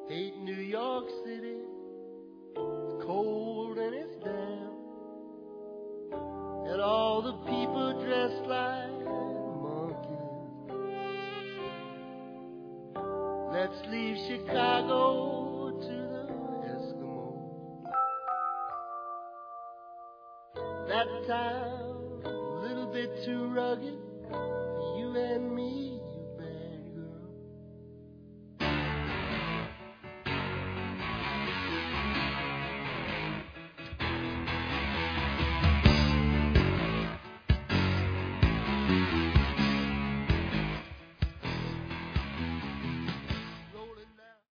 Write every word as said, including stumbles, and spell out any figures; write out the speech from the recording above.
Hate New York City, it's cold and it's damp, and all the people dressed like monkeys. Let's leave Chicago to the Eskimos. That town, a little bit too rugged for you and me.